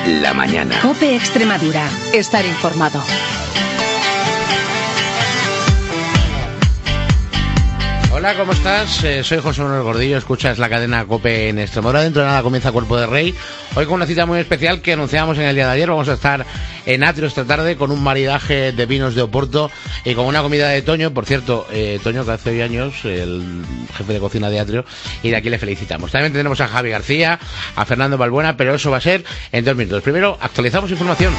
La mañana. COPE Extremadura. Estar informado. Hola, ¿cómo estás? Soy José Manuel Gordillo, escuchas la cadena COPE en Extremadura. Dentro de nada comienza Cuerpo de Rey. Hoy con una cita muy especial que anunciábamos en el día de ayer. Vamos a estar en Atrio esta tarde con un maridaje de vinos de Oporto y con una comida de Toño. Por cierto, Toño, que hace hoy años, el jefe de cocina de Atrio, y de aquí le felicitamos. También tenemos a Javi García, a Fernando Balbuena, pero eso va a ser en 2 minutos. Primero, actualizamos información.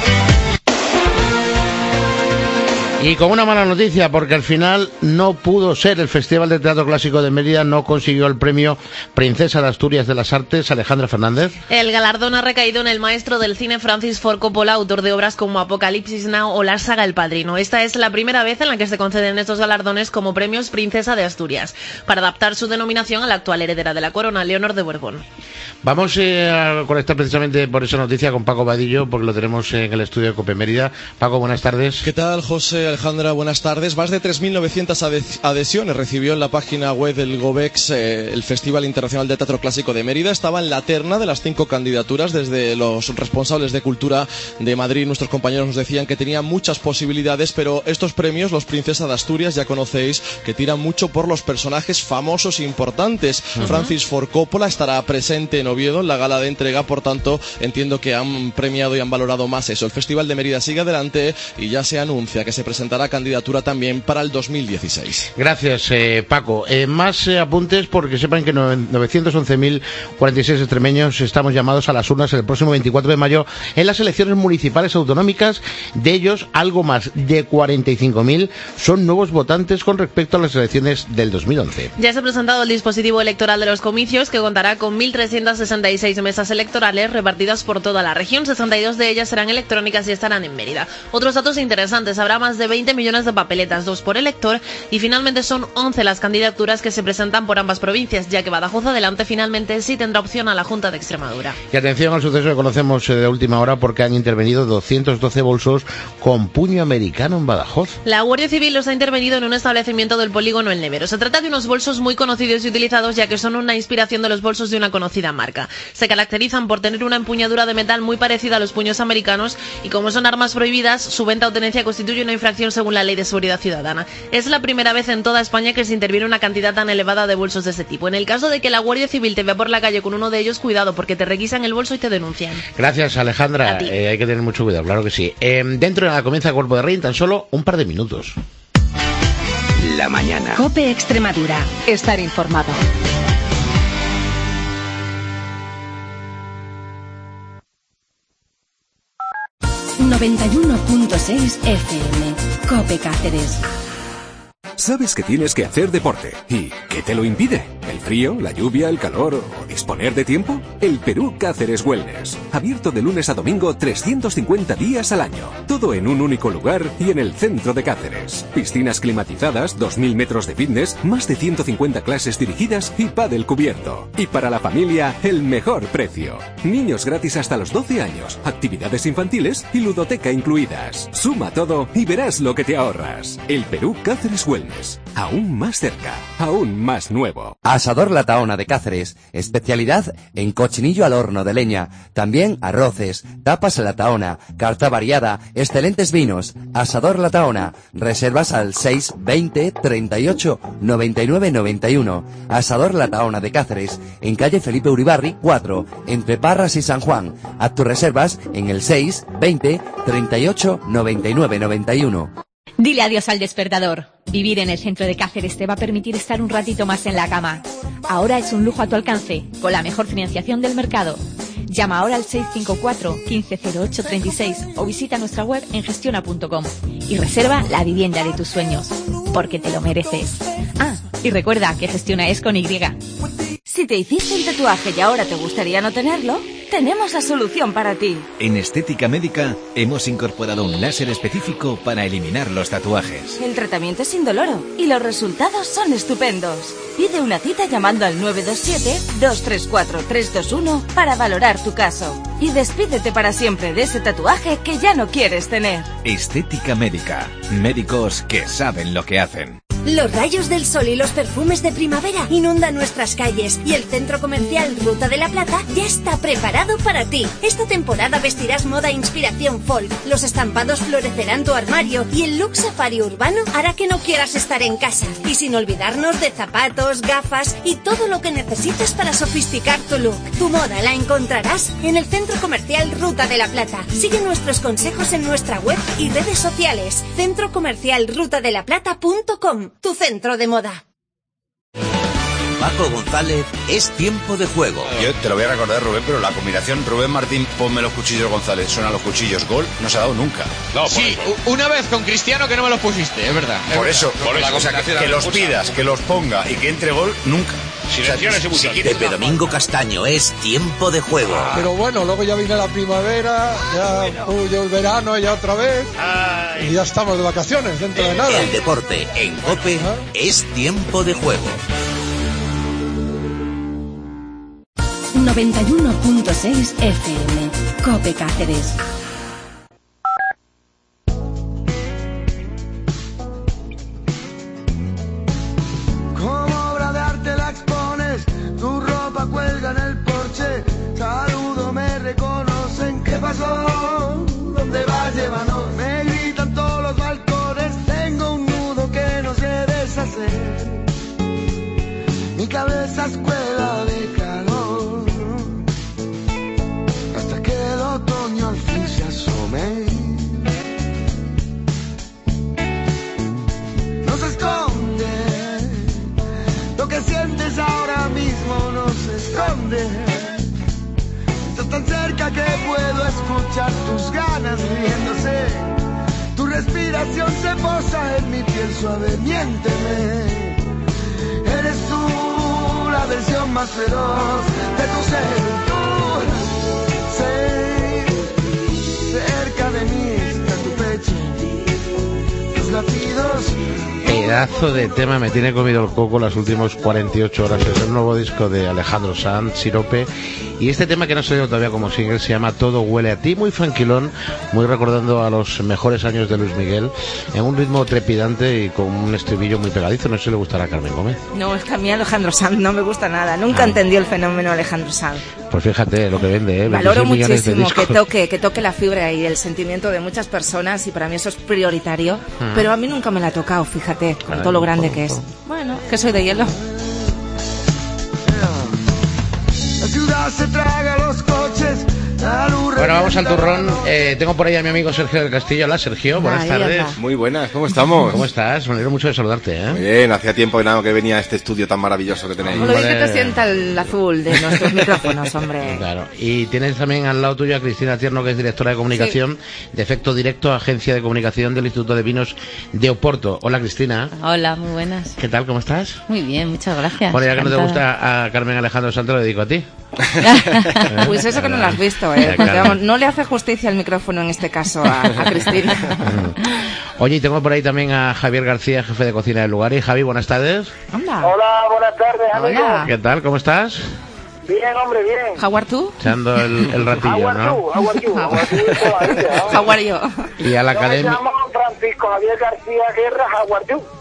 Y con una mala noticia, porque al final no pudo ser el Festival de Teatro Clásico de Mérida, no consiguió el premio Princesa de Asturias de las Artes, Alejandra Fernández. El galardón ha recaído en el maestro del cine Francis Ford Coppola, autor de obras como Apocalipsis Now o la saga El Padrino. Esta es la primera vez en la que se conceden estos galardones como premios Princesa de Asturias, para adaptar su denominación a la actual heredera de la corona, Leonor de Borbón. Vamos a conectar precisamente por esa noticia con Paco Vadillo, porque lo tenemos en el estudio de COPE Mérida. Paco, buenas tardes. ¿Qué tal, José? Alejandra, buenas tardes. Más de 3.900 adhesiones recibió en la página web del GOVEX el Festival Internacional de Teatro Clásico de Mérida. Estaba en la terna de las 5 candidaturas. Desde los responsables de Cultura de Madrid, nuestros compañeros nos decían que tenía muchas posibilidades, pero estos premios, los Princesa de Asturias, ya conocéis que tiran mucho por los personajes famosos e importantes. Francis Ford Coppola estará presente en Oviedo en la gala de entrega, por tanto entiendo que han premiado y han valorado más eso. El Festival de Mérida sigue adelante y ya se anuncia que se presentará candidatura también para el 2016. Gracias, Paco. Más apuntes, porque sepan que 911.046 extremeños estamos llamados a las urnas el próximo 24 de mayo en las elecciones municipales autonómicas. De ellos, algo más de 45.000 son nuevos votantes con respecto a las elecciones del 2011. Ya se ha presentado el dispositivo electoral de los comicios, que contará con 1.366 mesas electorales repartidas por toda la región. 62 de ellas serán electrónicas y estarán en Mérida. Otros datos interesantes: habrá más de 20 millones de papeletas, 2 por elector, y finalmente son 11 las candidaturas que se presentan por ambas provincias, ya que Badajoz adelante finalmente sí tendrá opción a la Junta de Extremadura. Y atención al suceso que conocemos de última hora, porque han intervenido 212 bolsos con puño americano en Badajoz. La Guardia Civil los ha intervenido en un establecimiento del polígono El Nevero. Se trata de unos bolsos muy conocidos y utilizados, ya que son una inspiración de los bolsos de una conocida marca. Se caracterizan por tener una empuñadura de metal muy parecida a los puños americanos, y como son armas prohibidas, su venta o tenencia constituye una infracción según la Ley de Seguridad Ciudadana. Es la primera vez en toda España que se interviene una cantidad tan elevada de bolsos de ese tipo. En el caso de que la Guardia Civil te vea por la calle con uno de ellos, cuidado, porque te requisan el bolso y te denuncian. Gracias, Alejandra. Hay que tener mucho cuidado, claro que sí. Dentro de la comienza Cuerpo de Rey en tan solo un par de minutos. La mañana. COPE Extremadura. Estar informado. ...91.6 FM... COPE Cáceres. Sabes que tienes que hacer deporte. ¿Y qué te lo impide? ¿El frío, la lluvia, el calor o disponer de tiempo? El Perú Cáceres Wellness. Abierto de lunes a domingo 350 días al año. Todo en un único lugar y en el centro de Cáceres. Piscinas climatizadas, 2.000 metros de fitness, más de 150 clases dirigidas y pádel cubierto. Y para la familia, el mejor precio. Niños gratis hasta los 12 años, actividades infantiles y ludoteca incluidas. Suma todo y verás lo que te ahorras. El Perú Cáceres Wellness. Aún más cerca, aún más nuevo. Asador La Tahona de Cáceres, especialidad en cochinillo al horno de leña, también arroces, tapas a la Tahona, carta variada, excelentes vinos. Asador La Tahona, reservas al 620 38 99 91. Asador La Tahona de Cáceres, en calle Felipe Uribarri 4, entre Parras y San Juan. Haz tus reservas en el 620 38 99 91. Dile adiós al despertador. Vivir en el centro de Cáceres te va a permitir estar un ratito más en la cama. Ahora es un lujo a tu alcance, con la mejor financiación del mercado. Llama ahora al 654 1508 36 o visita nuestra web en gestiona.com y reserva la vivienda de tus sueños, porque te lo mereces. Ah, y recuerda que Gestiona es con Y. Si te hiciste un tatuaje y ahora te gustaría no tenerlo, tenemos la solución para ti. En Estética Médica hemos incorporado un láser específico para eliminar los tatuajes. El tratamiento es indoloro y los resultados son estupendos. Pide una cita llamando al 927-234-321 para valorar tu caso. Y despídete para siempre de ese tatuaje que ya no quieres tener. Estética Médica. Médicos que saben lo que hacen. Los rayos del sol y los perfumes de primavera inundan nuestras calles y el centro comercial Ruta de la Plata ya está preparado para ti. Esta temporada vestirás moda inspiración folk, los estampados florecerán tu armario y el look safari urbano hará que no quieras estar en casa. Y sin olvidarnos de zapatos, gafas y todo lo que necesites para sofisticar tu look. Tu moda la encontrarás en el centro comercial Ruta de la Plata. Sigue nuestros consejos en nuestra web y redes sociales. centrocomercialrutadelaplata.com, tu centro de moda. Paco González, es tiempo de juego. Yo te lo voy a recordar, Rubén, pero la combinación Rubén Martín, ponme los cuchillos González, suenan los cuchillos, gol, no se ha dado nunca. No, sí, una vez con Cristiano que no me los pusiste, es verdad. Por eso, o sea, que los pidas, que los ponga y que entre gol, nunca. Pepe Domingo Castaño, es tiempo de juego. Pero bueno, luego ya viene la primavera, ya el verano, ya otra vez. Y ya estamos de vacaciones, dentro de nada. El deporte en COPE es tiempo de juego. 91.6 FM, COPE Cáceres. Como obra de arte la expones, tu ropa cuelga en el porche. Saludo, me reconocen. ¿Qué pasó? ¿Dónde vas? Llévanos. Me gritan todos los balcones. Tengo un nudo que no sé deshacer. Mi cabeza es cueva de calor. Hasta que el otoño al fin se asome. No se esconde. Lo que sientes ahora mismo no se esconde. Estás tan cerca que puedo escuchar tus ganas riéndose. Tu respiración se posa en mi piel suave. Miénteme. Eres tú la versión más feroz de tu ser. Tú, cerca de mí está tu pecho, tus latidos. Pedazo de tema, me tiene comido el coco las últimas 48 horas. Es el nuevo disco de Alejandro Sanz, Sirope. Y este tema que no ha salido todavía como single se llama Todo huele a ti, muy tranquilón, muy recordando a los mejores años de Luis Miguel, en un ritmo trepidante y con un estribillo muy pegadizo. No sé si le gustará a Carmen Gómez. No, es que a mí Alejandro Sanz no me gusta nada. Nunca entendí el fenómeno Alejandro Sanz. Pues fíjate lo que vende, Valoro muchísimo que toque la fibra y el sentimiento de muchas personas, y para mí eso es prioritario. Pero a mí nunca me la ha tocado, fíjate, con todo lo grande que es. Bueno, que soy de hielo. La ciudad se traga los coches. Bueno, vamos al turrón. Tengo por ahí a mi amigo Sergio del Castillo. Hola, Sergio, buenas tardes. Muy buenas, ¿cómo estamos? ¿Cómo estás? Me alegro mucho de saludarte, ¿eh? Muy bien, hacía tiempo que venía a este estudio tan maravilloso que tenéis. Como lo bien que te sienta el azul de nuestros micrófonos, hombre. Claro, y tienes también al lado tuyo a Cristina Tierno, que es directora de comunicación de Efecto Directo, agencia de comunicación del Instituto de Vinos de Oporto. Hola, Cristina. Hola, muy buenas. ¿Qué tal? ¿Cómo estás? Muy bien, muchas gracias. Bueno, ya que no te gusta a Carmen Alejandro Sanz, te lo dedico a ti. Pues eso que no lo has visto, ¿eh? Porque, vamos, no le hace justicia el micrófono en este caso a Cristina. Oye, y tengo por ahí también a Javier García, jefe de cocina del lugar. Y Javi, buenas tardes. Hola. Hola, buenas tardes, amigos. ¿Qué tal? ¿Cómo estás? Bien, hombre, bien. How are you? Echando el ratillo, ¿no? How are you? How are you? Y a la academia. Yo me llamo Francisco Javier García Guerra, how are you?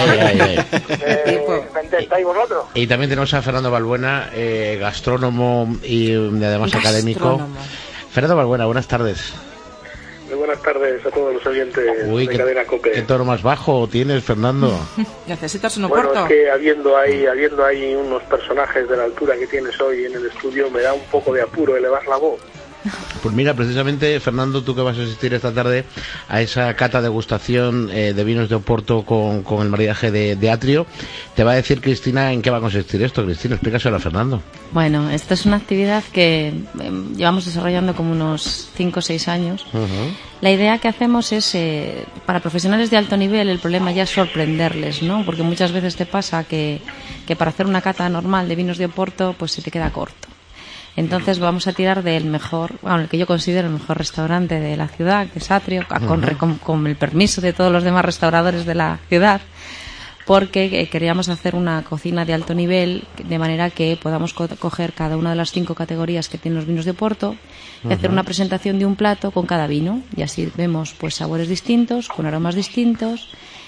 Ay. ¿Me intentáis vosotros? Y también tenemos a Fernando Balbuena, gastrónomo y además académico. Fernando Balbuena, buenas tardes. Muy buenas tardes a todos los oyentes de Cadena COPE. ¿Qué tono más bajo tienes, Fernando? ¿Necesitas un Bueno, corto? es que habiendo ahí unos personajes de la altura que tienes hoy en el estudio, me da un poco de apuro elevar la voz. Pues mira, precisamente, Fernando, tú que vas a asistir esta tarde a esa cata degustación de vinos de Oporto con el maridaje de Atrio, te va a decir Cristina en qué va a consistir esto. Cristina, explícaselo a Fernando. Bueno, esto es una actividad que llevamos desarrollando como unos 5 o 6 años. La idea que hacemos es, para profesionales de alto nivel, el problema ya es sorprenderles, ¿no? Porque muchas veces te pasa que para hacer una cata normal de vinos de Oporto, pues se te queda corto. Entonces vamos a tirar del mejor, bueno, el que yo considero el mejor restaurante de la ciudad, que es Atrio, con el permiso de todos los demás restauradores de la ciudad, porque queríamos hacer una cocina de alto nivel, de manera que podamos coger cada una de las 5 categorías que tienen los vinos de Oporto y hacer una presentación de un plato con cada vino, y así vemos pues sabores distintos, con aromas distintos,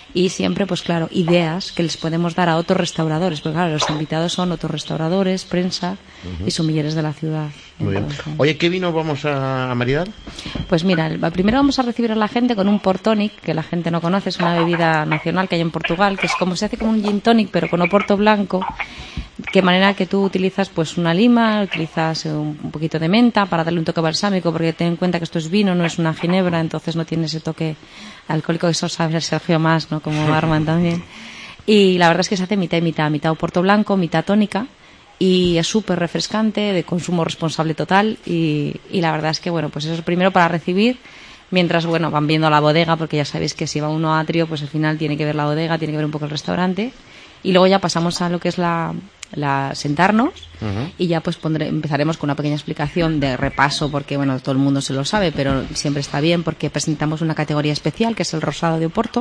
y siempre, pues claro, ideas que les podemos dar a otros restauradores, porque claro, los invitados son otros restauradores, prensa y sumilleres de la ciudad. Muy bien. Oye, ¿qué vino vamos a maridar? Pues mira, primero vamos a recibir a la gente con un port tonic, que la gente no conoce, es una bebida nacional que hay en Portugal, que es como se hace como un gin tonic, pero con oporto blanco, de manera que tú utilizas pues una lima, utilizas un poquito de menta para darle un toque balsámico, porque ten en cuenta que esto es vino, no es una ginebra, entonces no tiene ese toque alcohólico, eso sabe Sergio más, ¿no? Como barman también. Y la verdad es que se hace mitad y mitad oporto blanco, mitad tónica, y es súper refrescante, de consumo responsable total, y la verdad es que, bueno, pues eso es primero para recibir, mientras, bueno, van viendo la bodega, porque ya sabéis que si va uno a Atrio, pues al final tiene que ver la bodega, tiene que ver un poco el restaurante, y luego ya pasamos a lo que es la sentarnos, y ya pues empezaremos con una pequeña explicación de repaso, porque bueno, todo el mundo se lo sabe, pero siempre está bien porque presentamos una categoría especial que es el rosado de Oporto,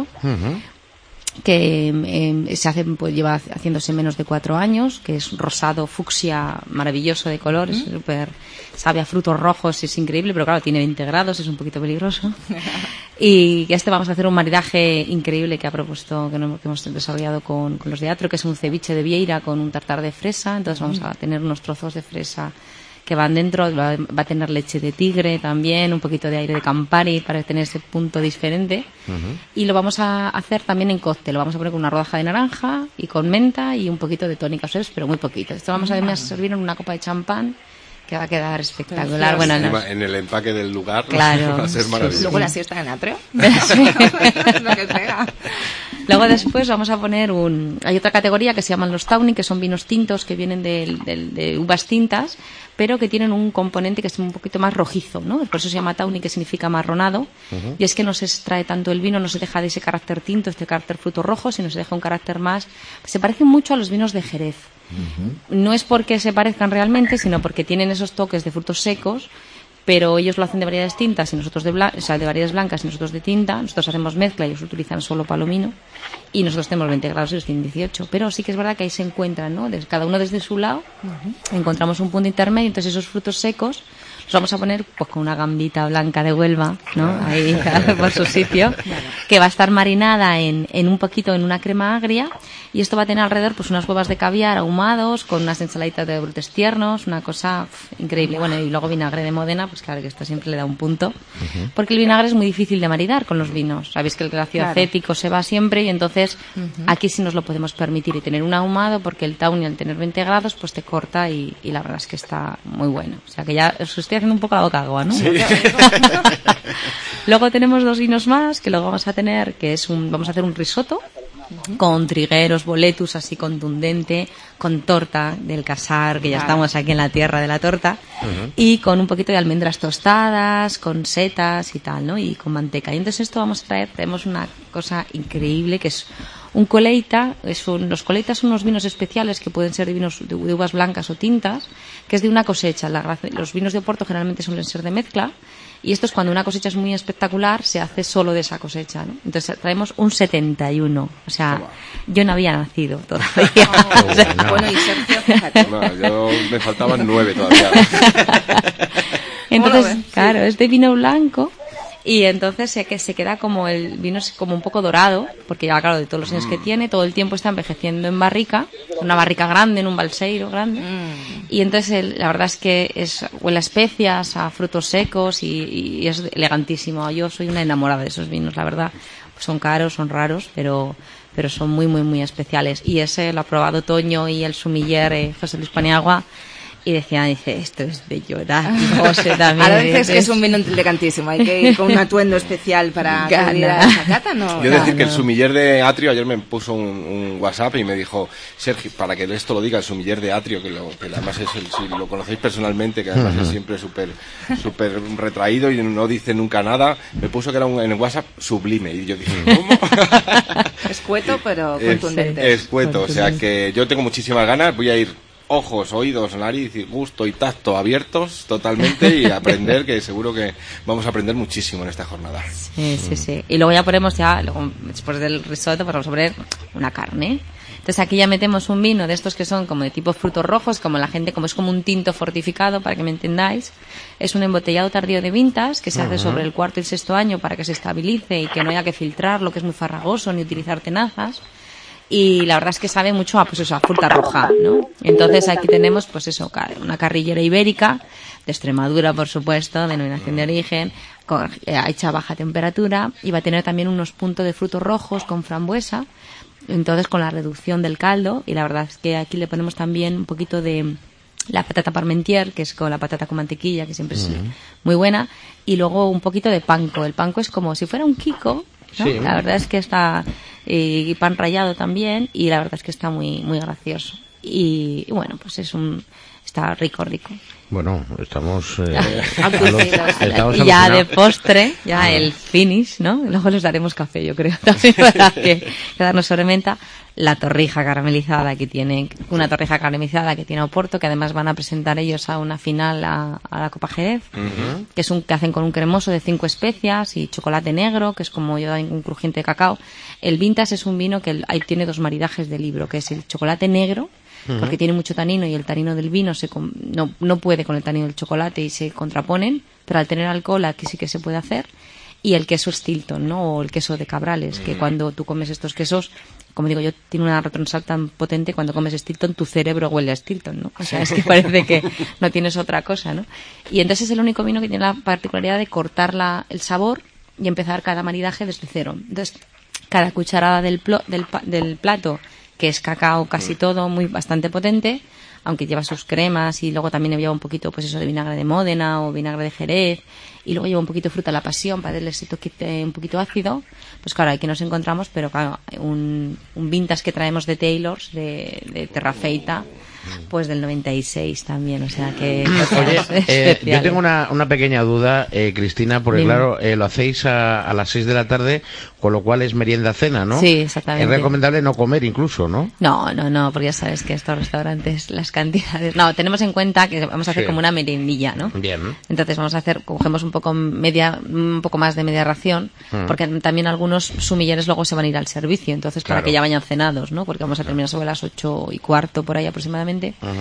que se hace, pues lleva haciéndose menos de 4 años, que es rosado fucsia maravilloso de colores, sabe a frutos rojos, es increíble, pero claro, tiene 20 grados, es un poquito peligroso. Y vamos a hacer un maridaje increíble que ha propuesto, que hemos desarrollado con los de Atrio, que es un ceviche de vieira con un tartar de fresa. Entonces vamos a tener unos trozos de fresa que van dentro, va a tener leche de tigre también, un poquito de aire de Campari para tener ese punto diferente. Y lo vamos a hacer también en cóctel, lo vamos a poner con una rodaja de naranja y con menta y un poquito de tónica, pero muy poquito. Esto vamos a servir en una copa de champán, que va a quedar espectacular. Bueno, en el empaque del lugar, claro, va a ser maravilloso. Luego la siesta en Atrio. Lo que sea. Luego después vamos a poner hay otra categoría que se llaman los tawny, que son vinos tintos que vienen de uvas tintas, pero que tienen un componente que es un poquito más rojizo, ¿no? Por eso se llama tawny, que significa marronado, y es que no se extrae tanto el vino, no se deja de ese carácter tinto, este carácter fruto rojo, sino se deja un carácter más. Se parecen mucho a los vinos de Jerez. No es porque se parezcan realmente, sino porque tienen esos toques de frutos secos, pero ellos lo hacen de variedades tintas y nosotros de variedades blancas y nosotros de tinta. Nosotros hacemos mezcla y ellos utilizan solo palomino, y nosotros tenemos 20 grados y ellos tienen 18, pero sí que es verdad que ahí se encuentran, ¿no? Cada uno desde su lado encontramos un punto intermedio. Entonces esos frutos secos los vamos a poner pues con una gambita blanca de Huelva, ¿no? Ahí por su sitio, que va a estar marinada en un poquito en una crema agria, y esto va a tener alrededor pues unas huevas de caviar ahumados con unas ensaladitas de brotes tiernos, una cosa increíble. Bueno, y luego vinagre de Módena, pues claro que esto siempre le da un punto, porque el vinagre es muy difícil de maridar con los vinos. Sabéis que el ácido acético se va siempre, y entonces aquí sí nos lo podemos permitir y tener un ahumado, porque el tawny al tener 20 grados pues te corta, y la verdad es que está muy bueno. O sea que ya os estoy haciendo un poco la boca agua, ¿no? Sí. Luego tenemos 2 vinos más que luego vamos a tener, que es vamos a hacer un risotto con trigueros, boletus así contundente, con torta del casar, que ya estamos aquí en la tierra de la torta, y con un poquito de almendras tostadas, con setas y tal, ¿no? Y con manteca. Y entonces esto traemos una cosa increíble, que es un coleita. Los coleitas son unos vinos especiales que pueden ser de vinos de uvas blancas o tintas, que es de una cosecha. Los vinos de Oporto generalmente suelen ser de mezcla, y esto es cuando una cosecha es muy espectacular, se hace solo de esa cosecha, ¿no? Entonces traemos un 71, o sea, yo no había nacido todavía. Bueno, y Sergio, fíjate. No, yo me faltaban 9 todavía. Entonces, claro, es de vino blanco. Y entonces se queda como el vino es como un poco dorado, porque ya claro, de todos los años que tiene, todo el tiempo está envejeciendo en barrica, una barrica grande, en un balseiro grande. Y entonces la verdad es que huele a especias, a frutos secos, y es elegantísimo. Yo soy una enamorada de esos vinos, la verdad. Son caros, son raros, pero son muy, muy, muy especiales. Y ese lo ha probado Toño y el sumiller José Luis Paniagua. Y dice, esto es de llorar. Y José también. Ahora dices que es un vino elegantísimo, hay que ir con un atuendo especial para acudir a esa cata, ¿no? Yo decir que el sumiller de Atrio ayer me puso un WhatsApp y me dijo, Sergio, para que esto lo diga, el sumiller de Atrio, que además es si lo conocéis personalmente, que además es siempre súper retraído y no dice nunca nada, me puso que era en el WhatsApp sublime. Y yo dije, ¿cómo? Escueto, pero contundente. Escueto, o sea que yo tengo muchísimas ganas, voy a ir ojos, oídos, nariz, gusto y tacto abiertos totalmente, y aprender, que seguro que vamos a aprender muchísimo en esta jornada. Sí. Y luego ya ponemos después del risotto, pues vamos a poner una carne. Entonces aquí ya metemos un vino de estos que son como de tipo frutos rojos, como la gente, como es como un tinto fortificado, para que me entendáis. Es un embotellado tardío de vintas que se hace sobre el 4º y 6º año para que se estabilice y que no haya que filtrarlo, que es muy farragoso, ni utilizar tenazas. Y la verdad es que sabe mucho a, pues eso, a fruta roja, ¿no? Entonces aquí tenemos, pues eso, una carrillera ibérica, de Extremadura, por supuesto, denominación de origen, hecha a baja temperatura, y va a tener también unos puntos de frutos rojos con frambuesa, entonces con la reducción del caldo, y la verdad es que aquí le ponemos también un poquito de la patata parmentier, que es con la patata con mantequilla, que siempre es muy buena, y luego un poquito de panko. El panko es como si fuera un kiko, ¿no? Sí. La verdad es que está, y pan rallado también, y la verdad es que está muy, muy gracioso. Y bueno, pues está rico. Bueno, estamos y ya de postre, ya el finish, ¿no? Luego les daremos café, yo creo, también para que darnos sobrementa. La torrija caramelizada que tiene, una torrija caramelizada que tiene Oporto, que además van a presentar ellos a una final a la Copa Jerez, que es que hacen con un cremoso de 5 especias y chocolate negro, que es como yo un crujiente de cacao. El Vintage es un vino que ahí tiene 2 maridajes de libro, que es el chocolate negro, porque tiene mucho tanino y el tanino del vino no puede con el tanino del chocolate y se contraponen, pero al tener alcohol aquí sí que se puede hacer. Y el queso Stilton, ¿no? O el queso de Cabrales, que cuando tú comes estos quesos, como digo yo, tiene una retronsal tan potente, cuando comes Stilton tu cerebro huele a Stilton, ¿no? O sea, es que parece que no tienes otra cosa, ¿no? Y entonces es el único vino que tiene la particularidad de cortar el sabor y empezar cada maridaje desde cero. Entonces, cada cucharada del plato, que es cacao casi todo, bastante potente, aunque lleva sus cremas, y luego también lleva un poquito, pues eso, de vinagre de Módena o vinagre de Jerez, y luego lleva un poquito de fruta a la pasión para darle ese toque un poquito ácido. Pues claro, aquí nos encontramos, pero claro, un vintage que traemos de Taylors, de Terrafeita, pues del 96 también, o sea que... Oye, yo tengo una pequeña duda, Cristina, porque Dime. claro, lo hacéis a las 6 de la tarde, con lo cual es merienda-cena, ¿no? Sí, exactamente. Es recomendable no comer incluso, ¿no? No, porque ya sabes que estos restaurantes, las cantidades... No, tenemos en cuenta que vamos a hacer como una merendilla, ¿no? Bien. Entonces cogemos un poco más de media ración, porque también algunos sumilleres luego se van a ir al servicio, entonces para que ya vayan cenados, ¿no? Porque vamos a terminar sobre las 8:15 por ahí aproximadamente.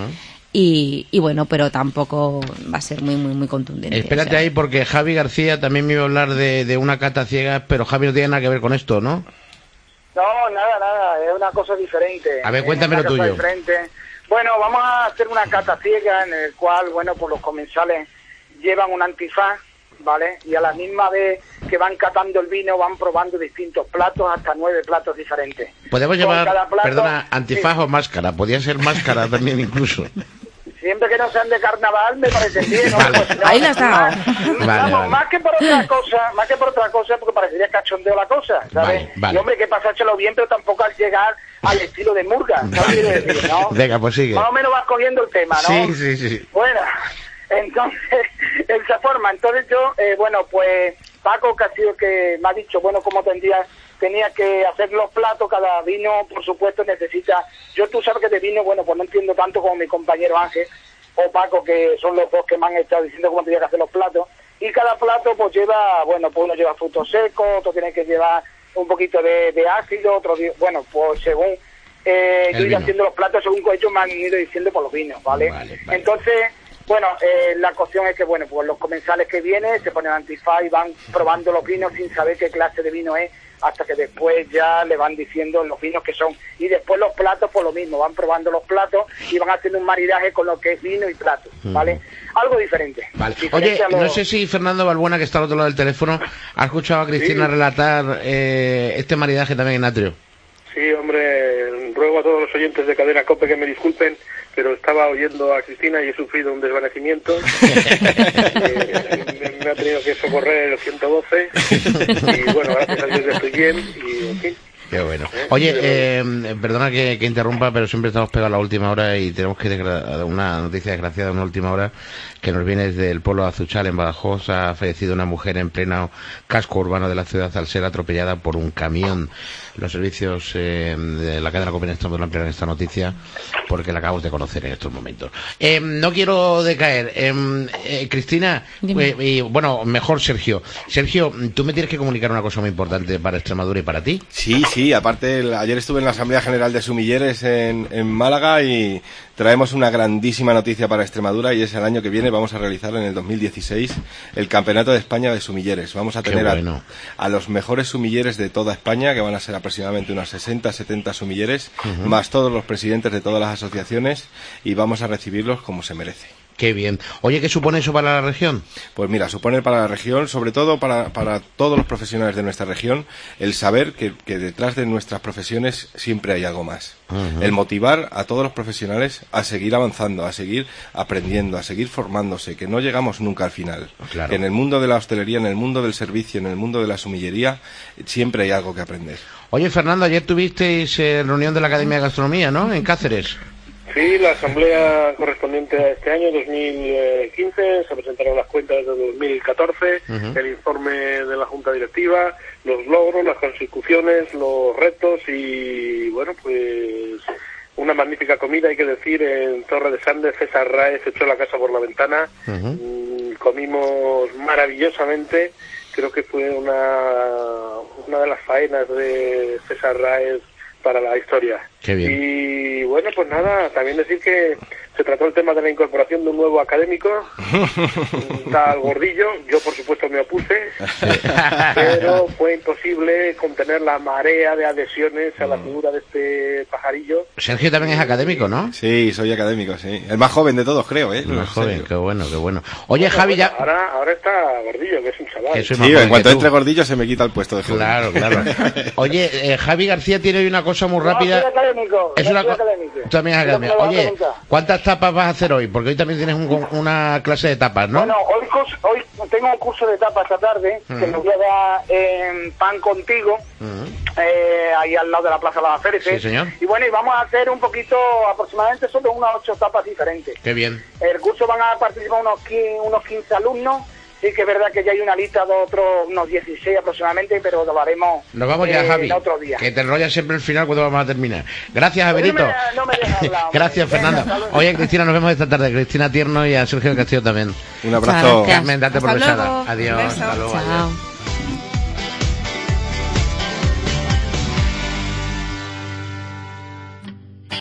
Y bueno, pero tampoco va a ser muy, muy, muy contundente. Espérate ahí, porque Javi García también me iba a hablar de una cata ciega, pero Javi no tiene nada que ver con esto, ¿no? No, nada, es una cosa diferente. A ver, cuéntame lo tuyo. Bueno, vamos a hacer una cata ciega en el cual, bueno, pues los comensales llevan un antifaz, ¿vale? Y a la misma vez que van catando el vino van probando distintos platos, hasta 9 platos diferentes. Podemos llevar, plato, antifaz o máscara, podría ser máscara también incluso. Siempre que no sean de carnaval me parece bien, ¿no? Vale. Pues, no, ahí la está. Vale. Más que por otra cosa, porque parecería cachondeo la cosa, ¿sabes? Vale. Y hombre, que pasárselo bien, pero tampoco al llegar al estilo de Murga, ¿sabes? ¿No? Venga, pues sigue. Más o menos vas cogiendo el tema, ¿no? Sí. Bueno, entonces, de esa forma, entonces yo, bueno, pues Paco, que ha sido el que me ha dicho, bueno, cómo tenía que hacer los platos, cada vino, por supuesto, necesita... Tú sabes que de vino, bueno, pues no entiendo tanto como mi compañero Ángel o Paco, que son los dos que me han estado diciendo cómo tenía que hacer los platos, y cada plato pues lleva, bueno, pues uno lleva frutos secos, otro tiene que llevar un poquito de ácido, otro, bueno, pues según... yo iba haciendo los platos según ellos me han ido diciendo por los vinos, ¿vale? Vale. Entonces... Bueno, la cuestión es que, bueno, pues los comensales que vienen se ponen antifaz y van probando los vinos sin saber qué clase de vino es, hasta que después ya le van diciendo los vinos que son. Y después los platos, pues lo mismo, van probando los platos y van haciendo un maridaje con lo que es vino y plato, ¿vale? Algo diferente. Vale. Oye, no sé si Fernando Balbuena, que está al otro lado del teléfono, ha escuchado a Cristina relatar este maridaje también en atrio. Sí, hombre, ruego a todos los oyentes de Cadena COPE que me disculpen, pero estaba oyendo a Cristina y he sufrido un desvanecimiento. Me ha tenido que socorrer el 112 y bueno, gracias a Dios ya estoy bien y en fin. Qué bueno. Oye, perdona que interrumpa, pero siempre estamos pegados a la última hora y tenemos que una noticia desgraciada en la última hora, que nos viene desde el pueblo de Azuchal, en Badajoz. Ha fallecido una mujer en pleno casco urbano de la ciudad al ser atropellada por un camión. Los servicios de la cadena COPE en Extremadura amplian esta noticia porque la acabamos de conocer en estos momentos. No quiero decaer. Cristina, y bueno, mejor Sergio. Sergio, tú me tienes que comunicar una cosa muy importante para Extremadura y para ti. Sí, aparte ayer estuve en la Asamblea General de Sumilleres en Málaga y traemos una grandísima noticia para Extremadura, y es el año que viene vamos a realizar, en el 2016, el Campeonato de España de Sumilleres. Vamos a tener a los mejores sumilleres de toda España, que van a ser aproximadamente unas 60-70 sumilleres, más todos los presidentes de todas las asociaciones, y vamos a recibirlos como se merece. Qué bien. Oye, ¿qué supone eso para la región? Pues mira, supone para la región, sobre todo para todos los profesionales de nuestra región, el saber que detrás de nuestras profesiones siempre hay algo más. El motivar a todos los profesionales a seguir avanzando, a seguir aprendiendo, a seguir formándose, que no llegamos nunca al final. Claro. Que en el mundo de la hostelería, en el mundo del servicio, en el mundo de la sumillería, siempre hay algo que aprender. Oye, Fernando, ayer tuvisteis reunión de la Academia de Gastronomía, ¿no?, en Cáceres. Sí, la asamblea correspondiente a este año, 2015, se presentaron las cuentas de 2014, el informe de la Junta Directiva, los logros, las consecuciones, los retos y, bueno, pues una magnífica comida, hay que decir, en Torre de Sande. César Raez echó la casa por la ventana, comimos maravillosamente, creo que fue una de las faenas de César Raez para la historia. Qué bien. Y bueno, pues nada, también decir que se trató el tema de la incorporación de un nuevo académico, tal Gordillo. Yo por supuesto me opuse, pero fue imposible contener la marea de adhesiones a la figura de este pajarillo. Sergio también es académico, ¿no? Sí, soy académico, sí. El más joven de todos, creo, ¿eh? El más joven, qué bueno, qué bueno. Oye, bueno, Javi, ya... Ahora está Gordillo, que es un chaval. Sí, en cuanto entre Gordillo se me quita el puesto de joven. Claro. Oye, Javi García tiene hoy una cosa muy rápida. Soy académico. Es una Tú también es académico. Oye, ¿cuántas tapas vas a hacer hoy? Porque hoy también tienes una clase de tapas, ¿no? Bueno, hoy tengo un curso de tapas esta tarde, que me voy a dar en Pan Contigo, ahí al lado de la Plaza de las Férez. Sí, señor. Y bueno, y vamos a hacer un poquito, aproximadamente sobre unas 8 tapas diferentes. Qué bien. El curso van a participar unos 15 alumnos. Sí que es verdad que ya hay una lista de unos 16 aproximadamente, pero lo haremos Nos vamos ya, Javi, otro día. Que te enrollas siempre al final cuando vamos a terminar. Gracias, Averito. No me dejas hablar. Gracias, Fernando. Oye, Cristina, nos vemos esta tarde. Cristina Tierno y a Sergio Castillo también. Un abrazo. Carmen, date por Hasta besada. luego. Adiós. Un beso. Hasta luego. Chao. Adiós.